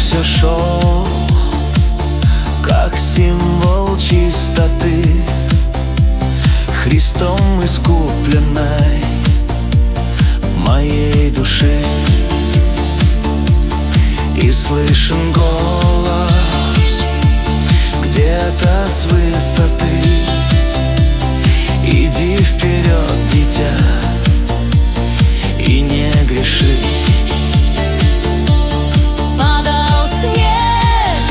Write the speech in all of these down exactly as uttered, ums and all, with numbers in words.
все шел, как символ чистоты, Христом искупленной моей души. И слышен голос где-то с высоты: иди вперед, дитя, и не греши. Падал снег,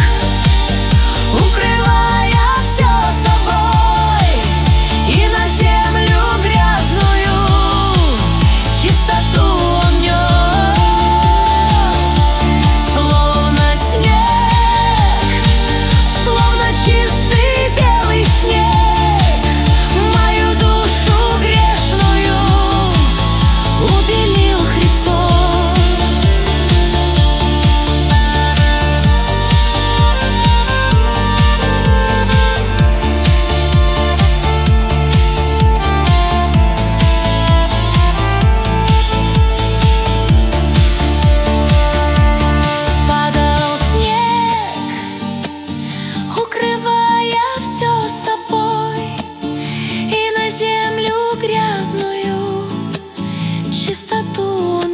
укрывая все собой, и на землю грязную чистоту он нес. Словно снег, словно чистый белый снег, мою душу грешную убелил Христос. Падал снег, укрывая все собой, и на землю грязную чистоту он